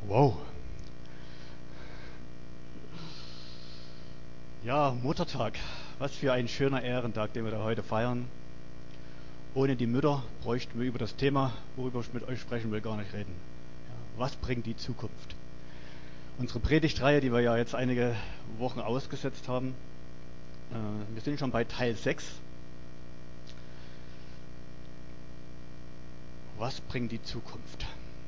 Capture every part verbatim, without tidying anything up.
Wow. Ja, Muttertag. Was für ein schöner Ehrentag, den wir da heute feiern. Ohne die Mütter bräuchten wir über das Thema, worüber ich mit euch sprechen will, gar nicht reden. Ja, was bringt die Zukunft? Unsere Predigtreihe, die wir ja jetzt einige Wochen ausgesetzt haben, äh, wir sind schon bei Teil sechs. Was bringt die Zukunft?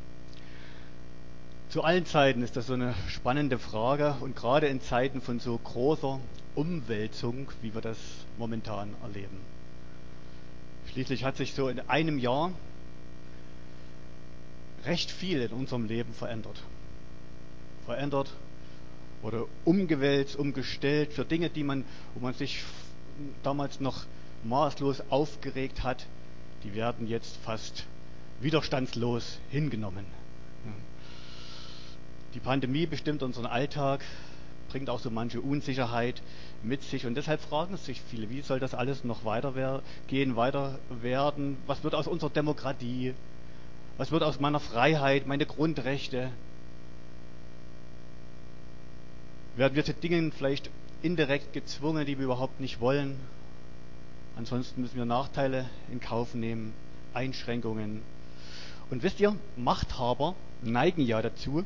Zu allen Zeiten ist das so eine spannende Frage und gerade in Zeiten von so großer Umwälzung, wie wir das momentan erleben. Schließlich hat sich so in einem Jahr recht viel in unserem Leben verändert. Verändert oder umgewälzt, umgestellt für Dinge, die man, wo man sich damals noch maßlos aufgeregt hat, die werden jetzt fast widerstandslos hingenommen. Die Pandemie bestimmt unseren Alltag, bringt auch so manche Unsicherheit mit sich und deshalb fragen sich viele, wie soll das alles noch weiter gehen, weiter werden? Was wird aus unserer Demokratie? Was wird aus meiner Freiheit, meine Grundrechte? Werden wir zu Dingen vielleicht indirekt gezwungen, die wir überhaupt nicht wollen? Ansonsten müssen wir Nachteile in Kauf nehmen, Einschränkungen. Und wisst ihr, Machthaber neigen ja dazu,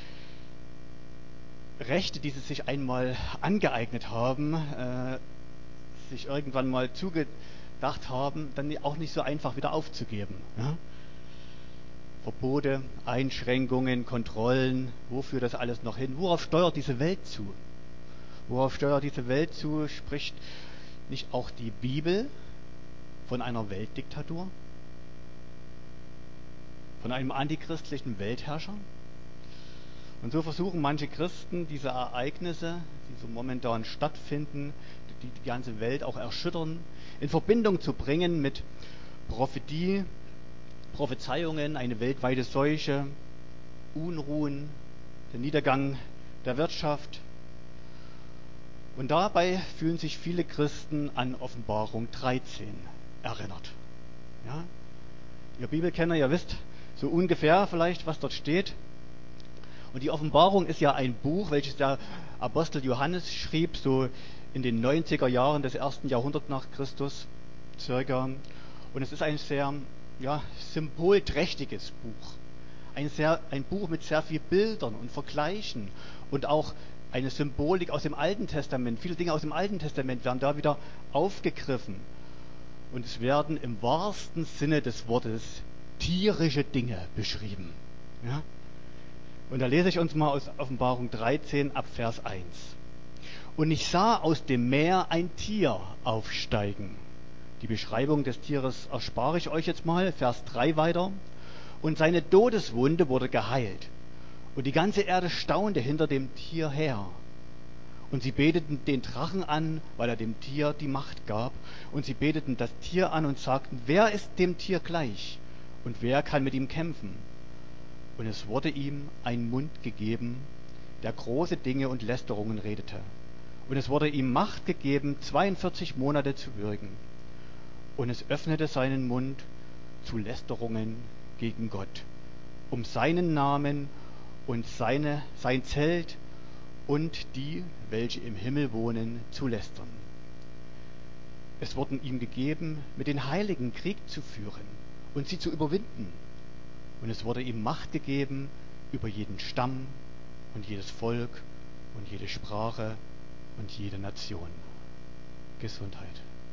Rechte, die sie sich einmal angeeignet haben, äh, sich irgendwann mal zugedacht haben, dann auch nicht so einfach wieder aufzugeben. Ja? Verbote, Einschränkungen, Kontrollen, wo führt das alles noch hin? Worauf steuert diese Welt zu? Worauf steuert diese Welt zu? Spricht nicht auch die Bibel von einer Weltdiktatur? Von einem antichristlichen Weltherrscher? Und so versuchen manche Christen, diese Ereignisse, die so momentan stattfinden, die die ganze Welt auch erschüttern, in Verbindung zu bringen mit Prophetie, Prophezeiungen, eine weltweite Seuche, Unruhen, der Niedergang der Wirtschaft. Und dabei fühlen sich viele Christen an Offenbarung dreizehn erinnert. Ja? Ihr Bibelkenner, ihr wisst so ungefähr vielleicht, was dort steht. Und die Offenbarung ist ja ein Buch, welches der Apostel Johannes schrieb, so in den neunziger Jahren des ersten Jahrhunderts nach Christus circa. Und es ist ein sehr ja, symbolträchtiges Buch. Ein, sehr, ein Buch mit sehr vielen Bildern und Vergleichen und auch eine Symbolik aus dem Alten Testament. Viele Dinge aus dem Alten Testament werden da wieder aufgegriffen. Und es werden im wahrsten Sinne des Wortes tierische Dinge beschrieben. Ja? Und da lese ich uns mal aus Offenbarung dreizehn ab Vers eins. Und ich sah aus dem Meer ein Tier aufsteigen. Die Beschreibung des Tieres erspare ich euch jetzt mal. Vers drei weiter. Und seine Todeswunde wurde geheilt. Und die ganze Erde staunte hinter dem Tier her. Und sie beteten den Drachen an, weil er dem Tier die Macht gab. Und sie beteten das Tier an und sagten, wer ist dem Tier gleich? Und wer kann mit ihm kämpfen? Und es wurde ihm ein Mund gegeben, der große Dinge und Lästerungen redete. Und es wurde ihm Macht gegeben, zweiundvierzig Monate zu wirken. Und es öffnete seinen Mund zu Lästerungen gegen Gott, um seinen Namen und seine, sein Zelt und die, welche im Himmel wohnen, zu lästern. Es wurden ihm gegeben, mit den Heiligen Krieg zu führen und sie zu überwinden. Und es wurde ihm Macht gegeben über jeden Stamm und jedes Volk und jede Sprache und jede Nation. Gesundheit.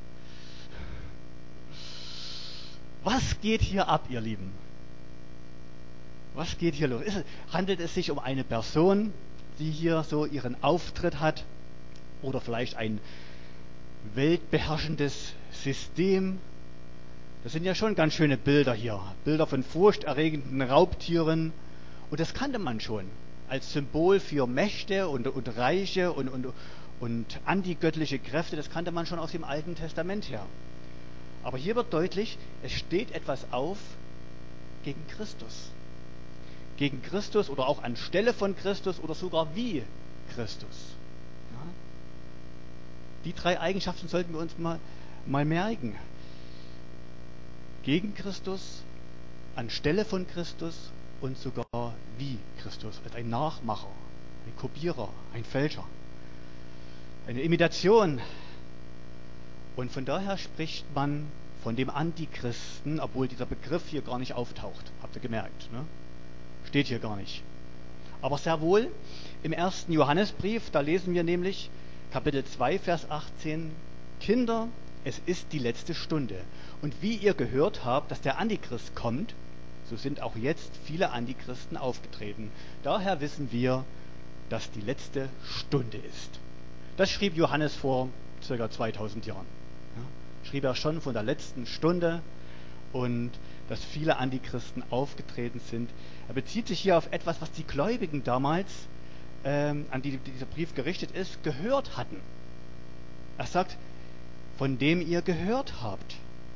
Was geht hier ab, ihr Lieben? Was geht hier los? Ist, handelt es sich um eine Person, die hier so ihren Auftritt hat? Oder vielleicht ein weltbeherrschendes System? Das sind ja schon ganz schöne Bilder hier. Bilder von furchterregenden Raubtieren. Und das kannte man schon als Symbol für Mächte und, und Reiche und, und, und antigöttliche Kräfte. Das kannte man schon aus dem Alten Testament her. Aber hier wird deutlich, es steht etwas auf gegen Christus. Gegen Christus oder auch anstelle von Christus oder sogar wie Christus. Ja? Die drei Eigenschaften sollten wir uns mal, mal merken. Gegen Christus, anstelle von Christus und sogar wie Christus, als ein Nachmacher, ein Kopierer, ein Fälscher, eine Imitation. Und von daher spricht man von dem Antichristen, obwohl dieser Begriff hier gar nicht auftaucht. Habt ihr gemerkt, ne? Steht hier gar nicht. Aber sehr wohl im ersten Johannesbrief, da lesen wir nämlich Kapitel zwei, Vers achtzehn, Kinder, es ist die letzte Stunde. Und wie ihr gehört habt, dass der Antichrist kommt, so sind auch jetzt viele Antichristen aufgetreten. Daher wissen wir, dass die letzte Stunde ist. Das schrieb Johannes vor ca. zweitausend Jahren. Ja, schrieb er schon von der letzten Stunde und dass viele Antichristen aufgetreten sind. Er bezieht sich hier auf etwas, was die Gläubigen damals, ähm, an die dieser Brief gerichtet ist, gehört hatten. Er sagt, von dem ihr gehört habt.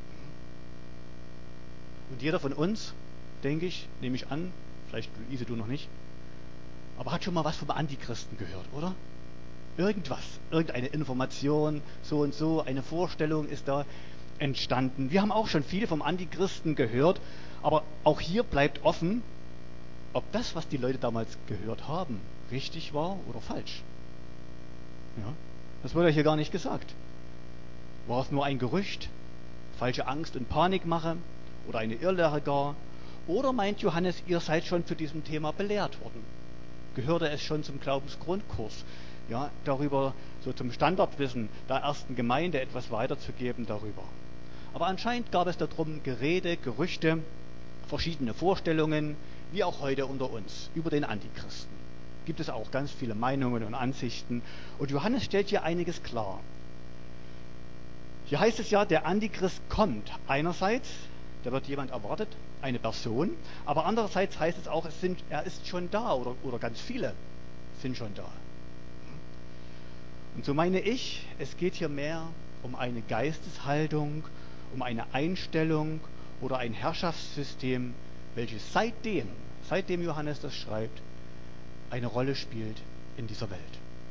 Und jeder von uns, denke ich, nehme ich an, vielleicht Luise, du noch nicht, aber hat schon mal was vom Antichristen gehört, oder? Irgendwas, irgendeine Information, so und so, eine Vorstellung ist da entstanden. Wir haben auch schon viel vom Antichristen gehört, aber auch hier bleibt offen, ob das, was die Leute damals gehört haben, richtig war oder falsch. Ja, das wurde ja hier gar nicht gesagt. War es nur ein Gerücht, falsche Angst und Panikmache oder eine Irrlehre gar? Oder meint Johannes, ihr seid schon zu diesem Thema belehrt worden? Gehörte es schon zum Glaubensgrundkurs? Ja, darüber, so zum Standardwissen der ersten Gemeinde etwas weiterzugeben darüber. Aber anscheinend gab es darum Gerede, Gerüchte, verschiedene Vorstellungen, wie auch heute unter uns, über den Antichristen. Gibt es auch ganz viele Meinungen und Ansichten. Und Johannes stellt hier einiges klar. Hier heißt es ja, der Antichrist kommt. Einerseits, da wird jemand erwartet, eine Person, aber andererseits heißt es auch, es sind, er ist schon da oder, oder ganz viele sind schon da. Und so meine ich, es geht hier mehr um eine Geisteshaltung, um eine Einstellung oder ein Herrschaftssystem, welches seitdem, seitdem Johannes das schreibt, eine Rolle spielt in dieser Welt.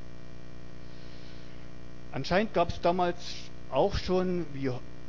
Anscheinend gab es damals auch schon, wie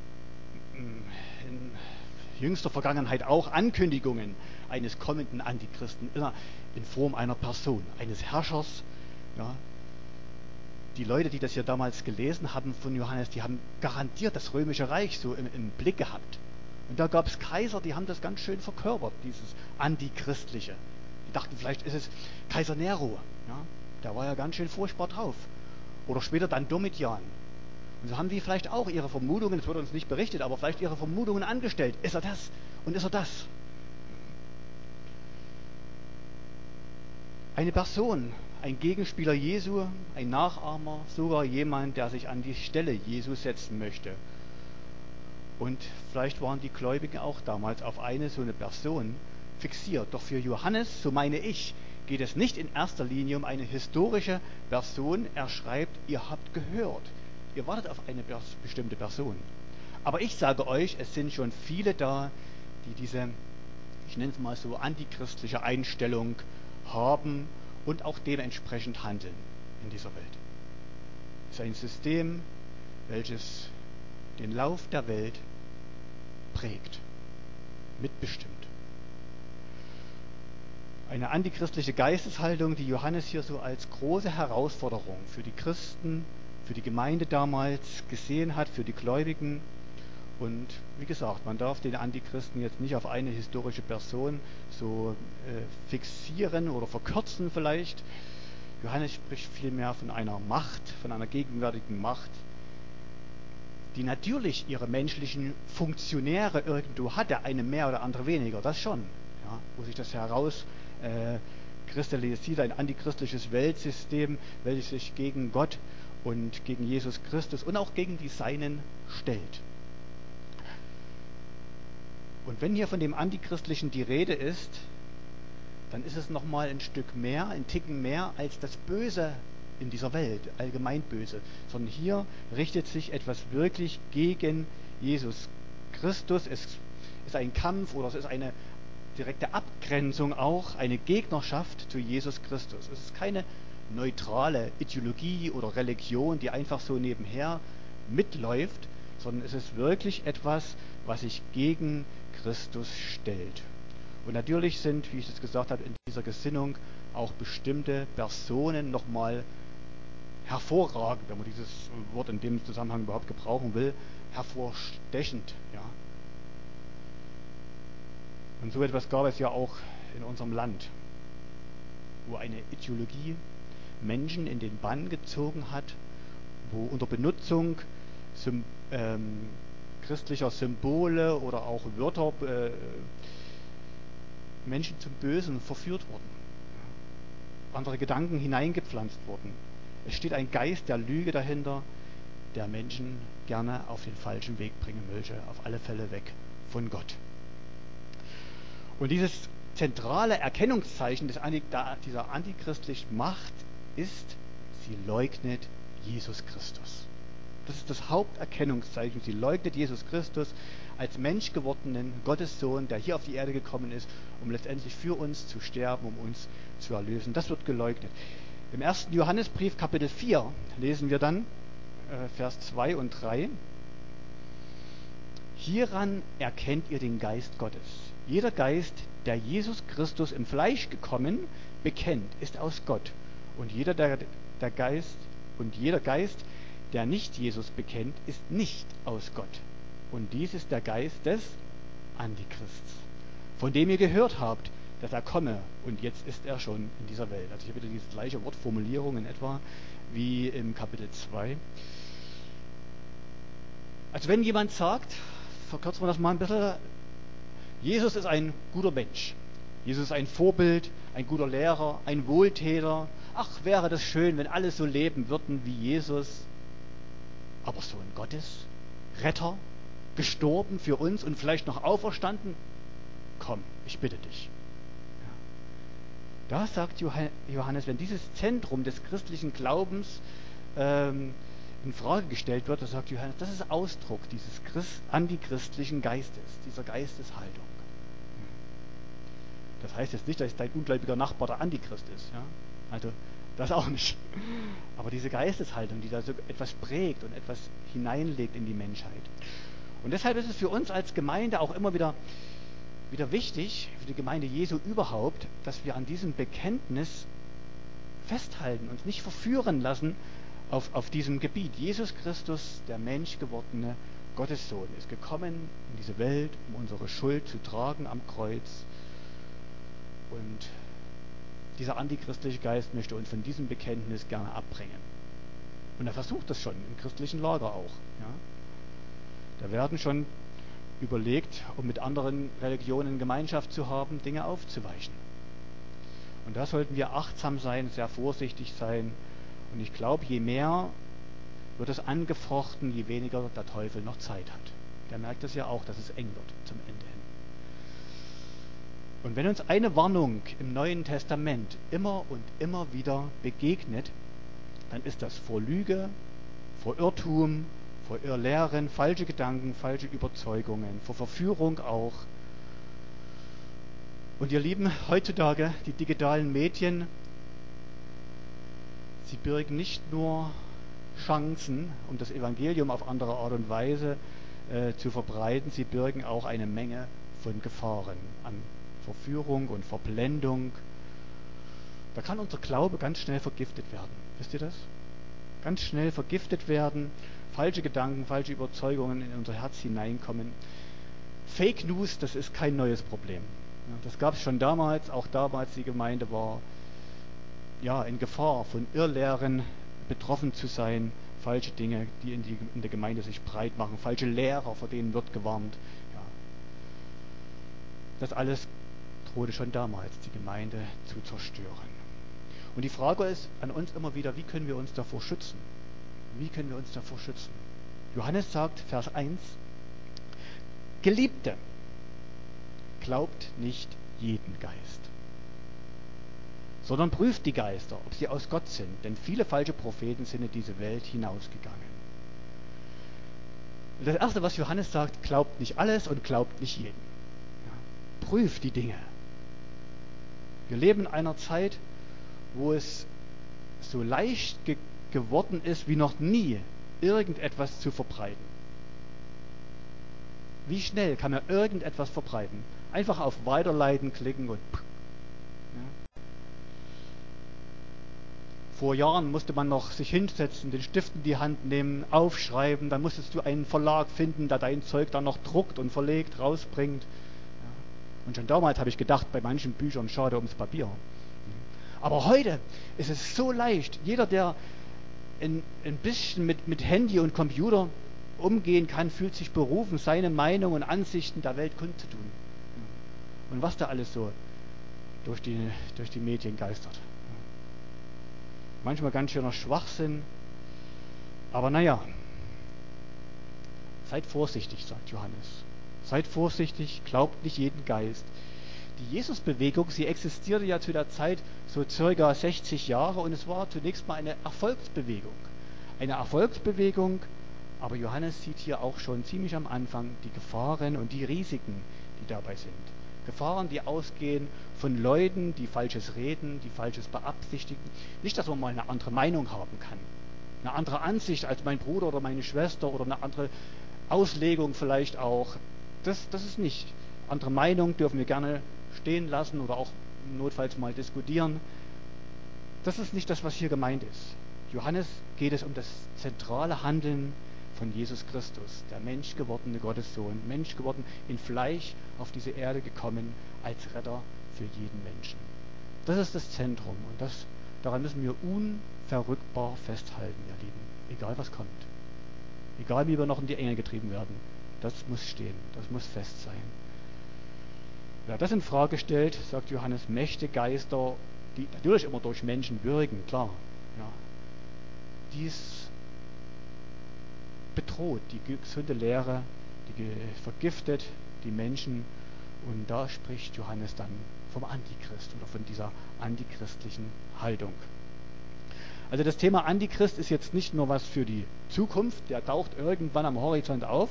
in jüngster Vergangenheit auch, Ankündigungen eines kommenden Antichristen in Form einer Person, eines Herrschers. Ja. Die Leute, die das hier damals gelesen haben von Johannes, die haben garantiert das Römische Reich so im, im Blick gehabt. Und da gab es Kaiser, die haben das ganz schön verkörpert, dieses Antichristliche. Die dachten, vielleicht ist es Kaiser Nero. Ja, der war ja ganz schön furchtbar drauf. Oder später dann Domitian. Und so haben die vielleicht auch ihre Vermutungen, es wird uns nicht berichtet, aber vielleicht ihre Vermutungen angestellt. Ist er das? Und ist er das? Eine Person, ein Gegenspieler Jesu, ein Nachahmer, sogar jemand, der sich an die Stelle Jesu setzen möchte. Und vielleicht waren die Gläubigen auch damals auf eine so eine Person fixiert. Doch für Johannes, so meine ich, geht es nicht in erster Linie um eine historische Person. Er schreibt, ihr habt gehört. Ihr wartet auf eine bestimmte Person. Aber ich sage euch, es sind schon viele da, die diese, ich nenne es mal so, antichristliche Einstellung haben und auch dementsprechend handeln in dieser Welt. Es ist ein System, welches den Lauf der Welt prägt, mitbestimmt. Eine antichristliche Geisteshaltung, die Johannes hier so als große Herausforderung für die Christen, für die Gemeinde damals gesehen hat, für die Gläubigen. Und wie gesagt, man darf den Antichristen jetzt nicht auf eine historische Person so äh, fixieren oder verkürzen vielleicht. Johannes spricht vielmehr von einer Macht, von einer gegenwärtigen Macht, die natürlich ihre menschlichen Funktionäre irgendwo hat, der eine mehr oder andere weniger, das schon. Ja, wo sich das heraus äh, kristallisiert, ein antichristliches Weltsystem, welches sich gegen Gott und gegen Jesus Christus und auch gegen die Seinen stellt. Und wenn hier von dem Antichristlichen die Rede ist, dann ist es nochmal ein Stück mehr, ein Ticken mehr als das Böse in dieser Welt, allgemein Böse, sondern hier richtet sich etwas wirklich gegen Jesus Christus. Es ist ein Kampf oder es ist eine direkte Abgrenzung auch, eine Gegnerschaft zu Jesus Christus. Es ist keine neutrale Ideologie oder Religion, die einfach so nebenher mitläuft, sondern es ist wirklich etwas, was sich gegen Christus stellt. Und natürlich sind, wie ich es gesagt habe, in dieser Gesinnung auch bestimmte Personen nochmal hervorragend, wenn man dieses Wort in dem Zusammenhang überhaupt gebrauchen will, hervorstechend. Ja. Und so etwas gab es ja auch in unserem Land, wo eine Ideologie Menschen in den Bann gezogen hat, wo unter Benutzung Sym ähm, christlicher Symbole oder auch Wörter äh, Menschen zum Bösen verführt wurden, ja. Andere Gedanken hineingepflanzt wurden. Es steht ein Geist der Lüge dahinter, der Menschen gerne auf den falschen Weg bringen möchte, auf alle Fälle weg von Gott. Und dieses zentrale Erkennungszeichen des, dieser antichristlichen Macht ist, sie leugnet Jesus Christus. Das ist das Haupterkennungszeichen. Sie leugnet Jesus Christus als menschgewordenen Gottessohn, der hier auf die Erde gekommen ist, um letztendlich für uns zu sterben, um uns zu erlösen. Das wird geleugnet. Im ersten Johannesbrief, Kapitel vier, lesen wir dann, äh, Vers zwei und drei. Hieran erkennt ihr den Geist Gottes. Jeder Geist, der Jesus Christus im Fleisch gekommen, bekennt, ist aus Gott. Und jeder, der, der Geist, und jeder Geist, der nicht Jesus bekennt, ist nicht aus Gott. Und dies ist der Geist des Antichrists, von dem ihr gehört habt, dass er komme, und jetzt ist er schon in dieser Welt. Also ich habe wieder diese gleiche Wortformulierung in etwa wie im Kapitel zwei. Also wenn jemand sagt, verkürzen wir das mal ein bisschen, Jesus ist ein guter Mensch, Jesus ist ein Vorbild, ein guter Lehrer, ein Wohltäter, ach, wäre das schön, wenn alle so leben würden wie Jesus, aber so ein Gottes Retter, gestorben für uns und vielleicht noch auferstanden, komm, ich bitte dich. Da sagt Johannes, wenn dieses Zentrum des christlichen Glaubens ähm, in Frage gestellt wird, da sagt Johannes, das ist Ausdruck dieses Christ, antichristlichen Geistes, dieser Geisteshaltung. Das heißt jetzt nicht, dass dein ungläubiger Nachbar der Antichrist ist. Ja? Also das auch nicht. Aber diese Geisteshaltung, die da so etwas prägt und etwas hineinlegt in die Menschheit. Und deshalb ist es für uns als Gemeinde auch immer wieder wieder wichtig, für die Gemeinde Jesu überhaupt, dass wir an diesem Bekenntnis festhalten, uns nicht verführen lassen auf, auf diesem Gebiet. Jesus Christus, der menschgewordene Gottessohn, ist gekommen in diese Welt, um unsere Schuld zu tragen am Kreuz. Und dieser antichristliche Geist möchte uns von diesem Bekenntnis gerne abbringen. Und er versucht das schon, im christlichen Lager auch. Ja. Da werden schon überlegt, um mit anderen Religionen Gemeinschaft zu haben, Dinge aufzuweichen. Und da sollten wir achtsam sein, sehr vorsichtig sein. Und ich glaube, je mehr wird es angefochten, je weniger der Teufel noch Zeit hat. Der merkt es ja auch, dass es eng wird zum Ende hin. Und wenn uns eine Warnung im Neuen Testament immer und immer wieder begegnet, dann ist das vor Lüge, vor Irrtum, vor Irrlehren, falsche Gedanken, falsche Überzeugungen, vor Verführung auch. Und ihr Lieben, heutzutage, die digitalen Medien, sie birgen nicht nur Chancen, um das Evangelium auf andere Art und Weise äh, zu verbreiten, sie birgen auch eine Menge von Gefahren an Verführung und Verblendung. Da kann unser Glaube ganz schnell vergiftet werden. Wisst ihr das? Ganz schnell vergiftet werden, falsche Gedanken, falsche Überzeugungen in unser Herz hineinkommen. Fake News, das ist kein neues Problem. Ja, das gab es schon damals, auch damals die Gemeinde war ja in Gefahr, von Irrlehren betroffen zu sein, falsche Dinge, die in, die in der Gemeinde sich breit machen, falsche Lehrer, vor denen wird gewarnt. Ja. Das alles drohte schon damals, die Gemeinde zu zerstören. Und die Frage ist an uns immer wieder, wie können wir uns davor schützen? Wie können wir uns davor schützen? Johannes sagt, Vers eins, Geliebte, glaubt nicht jeden Geist, sondern prüft die Geister, ob sie aus Gott sind, denn viele falsche Propheten sind in diese Welt hinausgegangen. Das Erste, was Johannes sagt, glaubt nicht alles und glaubt nicht jeden. Ja, prüft die Dinge. Wir leben in einer Zeit, wo es so leicht ge- geworden ist, wie noch nie irgendetwas zu verbreiten. Wie schnell kann man irgendetwas verbreiten? Einfach auf Weiterleiten klicken und ja. Vor Jahren musste man noch sich hinsetzen, den Stift in die Hand nehmen, aufschreiben, dann musstest du einen Verlag finden, der dein Zeug dann noch druckt und verlegt, rausbringt. Ja. Und schon damals habe ich gedacht, bei manchen Büchern schade ums Papier. Aber heute ist es so leicht. Jeder, der ein, ein bisschen mit, mit Handy und Computer umgehen kann, fühlt sich berufen, seine Meinung und Ansichten der Welt kundzutun. Und was da alles so durch die, durch die Medien geistert. Manchmal ganz schöner Schwachsinn. Aber naja, seid vorsichtig, sagt Johannes. Seid vorsichtig, glaubt nicht jeden Geist. Die Jesusbewegung, sie existierte ja zu der Zeit so circa sechzig Jahre und es war zunächst mal eine Erfolgsbewegung. Eine Erfolgsbewegung, aber Johannes sieht hier auch schon ziemlich am Anfang die Gefahren und die Risiken, die dabei sind. Gefahren, die ausgehen von Leuten, die Falsches reden, die Falsches beabsichtigen. Nicht, dass man mal eine andere Meinung haben kann, eine andere Ansicht als mein Bruder oder meine Schwester oder eine andere Auslegung vielleicht auch. Das, das ist nicht. Andere Meinung dürfen wir gerne stehen lassen oder auch notfalls mal diskutieren. Das ist nicht das, was hier gemeint ist. Johannes geht es um das zentrale Handeln von Jesus Christus, der menschgewordene Gottessohn, Mensch geworden, in Fleisch auf diese Erde gekommen, als Retter für jeden Menschen. Das ist das Zentrum und das, daran müssen wir unverrückbar festhalten, ihr Lieben, egal was kommt. Egal wie wir noch in die Enge getrieben werden, das muss stehen, das muss fest sein. Wer das in Frage stellt, sagt Johannes, Mächte, Geister, die natürlich immer durch Menschen wirken, klar, ja, dies bedroht die gesunde Lehre, die vergiftet die Menschen und da spricht Johannes dann vom Antichrist oder von dieser antichristlichen Haltung. Also das Thema Antichrist ist jetzt nicht nur was für die Zukunft, der taucht irgendwann am Horizont auf,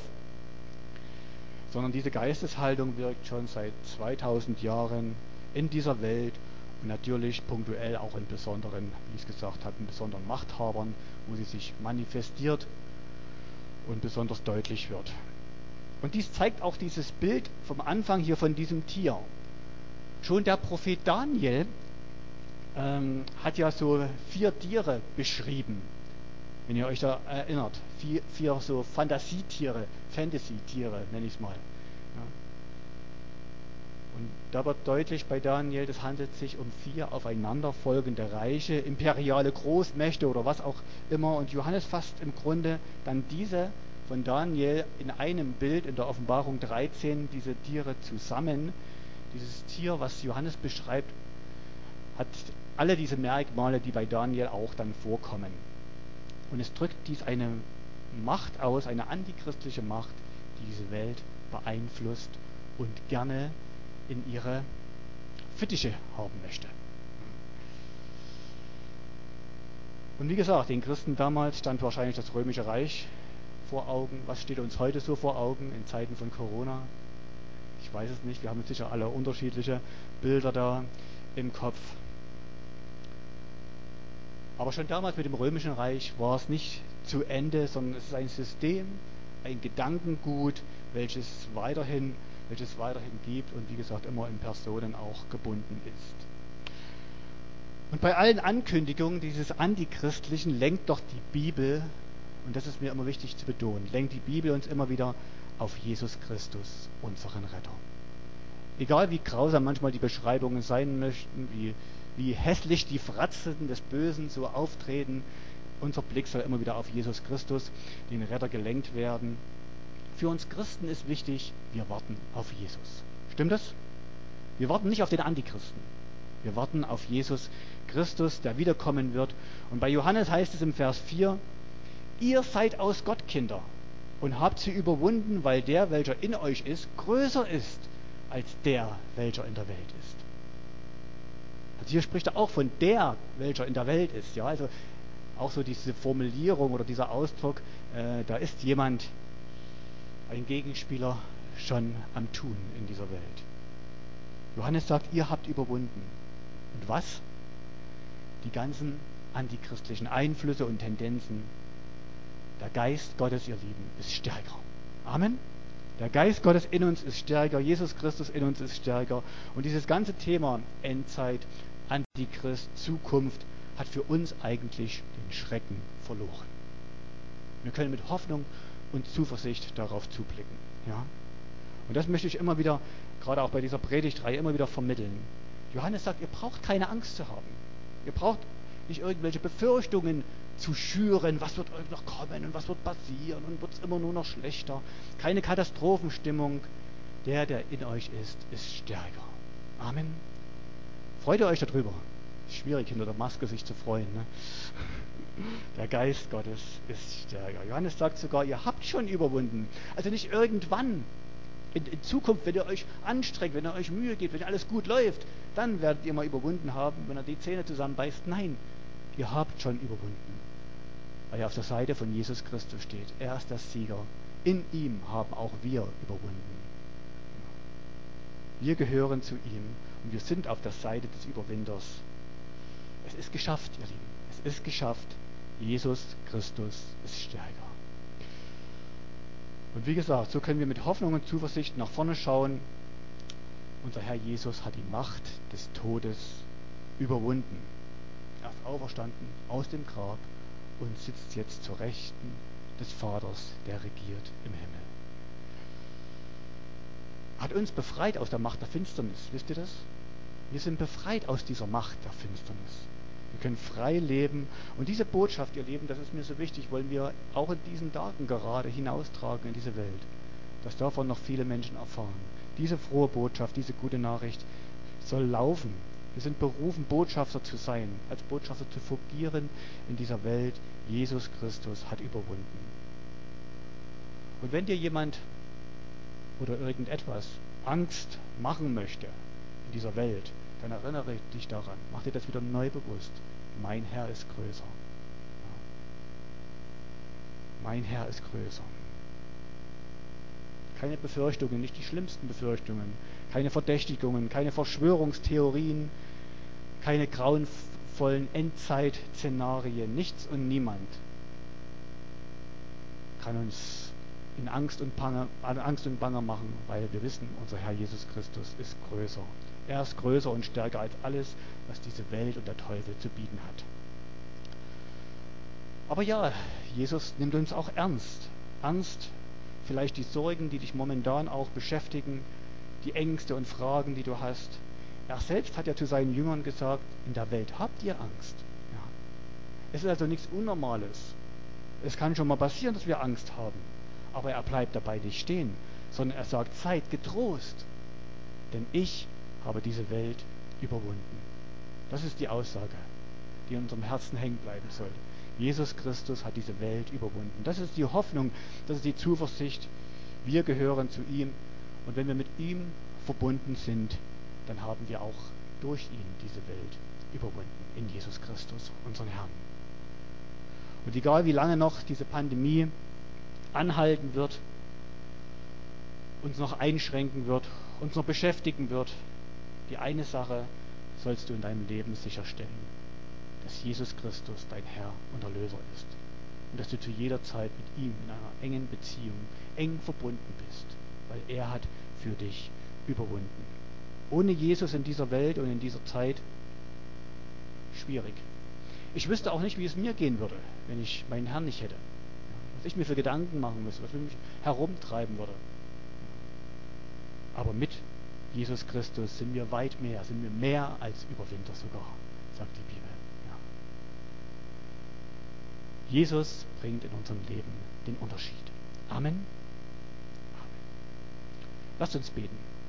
sondern diese Geisteshaltung wirkt schon seit zweitausend Jahren in dieser Welt und natürlich punktuell auch in besonderen, wie ich es gesagt habe, in besonderen Machthabern, wo sie sich manifestiert und besonders deutlich wird. Und dies zeigt auch dieses Bild vom Anfang hier von diesem Tier. Schon der Prophet Daniel ähm, hat ja so vier Tiere beschrieben, wenn ihr euch da erinnert. Vier, vier so Fantasietiere, Fantasy-Tiere nenne ich es mal. Ja. Und da wird deutlich bei Daniel, das handelt sich um vier aufeinanderfolgende Reiche, imperiale Großmächte oder was auch immer. Und Johannes fasst im Grunde dann diese von Daniel in einem Bild in der Offenbarung dreizehn, diese Tiere zusammen. Dieses Tier, was Johannes beschreibt, hat alle diese Merkmale, die bei Daniel auch dann vorkommen. Und es drückt dies eine Macht aus, eine antichristliche Macht, die diese Welt beeinflusst und gerne in ihre Fittiche haben möchte. Und wie gesagt, den Christen damals stand wahrscheinlich das Römische Reich vor Augen. Was steht uns heute so vor Augen in Zeiten von Corona? Ich weiß es nicht. Wir haben sicher alle unterschiedliche Bilder da im Kopf. Aber schon damals mit dem Römischen Reich war es nicht zu Ende, sondern es ist ein System, ein Gedankengut, welches weiterhin, welches weiterhin gibt und wie gesagt immer in Personen auch gebunden ist. Und bei allen Ankündigungen dieses Antichristlichen lenkt doch die Bibel, und das ist mir immer wichtig zu betonen, lenkt die Bibel uns immer wieder auf Jesus Christus, unseren Retter. Egal wie grausam manchmal die Beschreibungen sein möchten, wie wie hässlich die Fratzen des Bösen so auftreten. Unser Blick soll immer wieder auf Jesus Christus, den Retter, gelenkt werden. Für uns Christen ist wichtig, wir warten auf Jesus. Stimmt das? Wir warten nicht auf den Antichristen. Wir warten auf Jesus Christus, der wiederkommen wird. Und bei Johannes heißt es im Vers vier, ihr seid aus Gott Kinder und habt sie überwunden, weil der, welcher in euch ist, größer ist als der, welcher in der Welt ist. Also hier spricht er auch von der, welcher in der Welt ist. Ja, also auch so diese Formulierung oder dieser Ausdruck, äh, da ist jemand, ein Gegenspieler, schon am Tun in dieser Welt. Johannes sagt, ihr habt überwunden. Und was? Die ganzen antichristlichen Einflüsse und Tendenzen. Der Geist Gottes, ihr Lieben, ist stärker. Amen. Der Geist Gottes in uns ist stärker, Jesus Christus in uns ist stärker. Und dieses ganze Thema Endzeit, Antichrist, Zukunft hat für uns eigentlich den Schrecken verloren. Wir können mit Hoffnung und Zuversicht darauf zublicken. Ja? Und das möchte ich immer wieder, gerade auch bei dieser Predigtreihe, immer wieder vermitteln. Johannes sagt, ihr braucht keine Angst zu haben. Ihr braucht nicht irgendwelche Befürchtungen zu schüren, was wird euch noch kommen und was wird passieren und wird es immer nur noch schlechter. Keine Katastrophenstimmung. Der, der in euch ist, ist stärker. Amen. Freut ihr euch darüber? Schwierig, hinter der Maske sich zu freuen. Ne? Der Geist Gottes ist stärker. Johannes sagt sogar, ihr habt schon überwunden. Also nicht irgendwann. In, in Zukunft, wenn ihr euch anstrengt, wenn ihr euch Mühe gebt, wenn alles gut läuft, dann werdet ihr mal überwunden haben, wenn ihr die Zähne zusammenbeißt. Nein, ihr habt schon überwunden, weil ihr auf der Seite von Jesus Christus steht. Er ist der Sieger. In ihm haben auch wir überwunden. Wir gehören zu ihm und wir sind auf der Seite des Überwinders. Es ist geschafft, ihr Lieben. Es ist geschafft. Jesus Christus ist stärker. Und wie gesagt, so können wir mit Hoffnung und Zuversicht nach vorne schauen. Unser Herr Jesus hat die Macht des Todes überwunden. Er ist auferstanden aus dem Grab und sitzt jetzt zur Rechten des Vaters, der regiert im Himmel. Er hat uns befreit aus der Macht der Finsternis. Wisst ihr das? Wir sind befreit aus dieser Macht der Finsternis. Wir können frei leben. Und diese Botschaft, ihr Lieben, das ist mir so wichtig, wollen wir auch in diesen Tagen gerade hinaustragen in diese Welt. Dass davon noch viele Menschen erfahren. Diese frohe Botschaft, diese gute Nachricht soll laufen. Wir sind berufen, Botschafter zu sein, als Botschafter zu fungieren in dieser Welt. Jesus Christus hat überwunden. Und wenn dir jemand oder irgendetwas Angst machen möchte in dieser Welt, dann erinnere dich daran, mach dir das wieder neu bewusst. Mein Herr ist größer. Ja. Mein Herr ist größer. Keine Befürchtungen, nicht die schlimmsten Befürchtungen, keine Verdächtigungen, keine Verschwörungstheorien, keine grauenvollen Endzeit-Szenarien, nichts und niemand kann uns in Angst und Bange, Angst und Bange machen, weil wir wissen, unser Herr Jesus Christus ist größer. Er ist größer und stärker als alles, was diese Welt und der Teufel zu bieten hat. Aber ja, Jesus nimmt uns auch ernst. Ernst, vielleicht die Sorgen, die dich momentan auch beschäftigen, die Ängste und Fragen, die du hast. Er selbst hat ja zu seinen Jüngern gesagt, in der Welt habt ihr Angst. Ja. Es ist also nichts Unnormales. Es kann schon mal passieren, dass wir Angst haben. Aber er bleibt dabei nicht stehen, sondern er sagt, seid getrost, denn ich habe diese Welt überwunden. Das ist die Aussage, die in unserem Herzen hängen bleiben soll. Jesus Christus hat diese Welt überwunden. Das ist die Hoffnung, das ist die Zuversicht. Wir gehören zu ihm und wenn wir mit ihm verbunden sind, dann haben wir auch durch ihn diese Welt überwunden, in Jesus Christus, unseren Herrn. Und egal wie lange noch diese Pandemie anhalten wird, uns noch einschränken wird, uns noch beschäftigen wird, die eine Sache sollst du in deinem Leben sicherstellen, dass Jesus Christus dein Herr und Erlöser ist und dass du zu jeder Zeit mit ihm in einer engen Beziehung, eng verbunden bist, weil er hat für dich überwunden. Ohne Jesus in dieser Welt und in dieser Zeit schwierig. Ich wüsste auch nicht, wie es mir gehen würde, wenn ich meinen Herrn nicht hätte. Was ich mir für Gedanken machen müsste, was mich herumtreiben würde. Aber mit Jesus Christus sind wir weit mehr, sind wir mehr als Überwinder sogar, sagt die Bibel. Ja. Jesus bringt in unserem Leben den Unterschied. Amen. Amen. Lasst uns beten.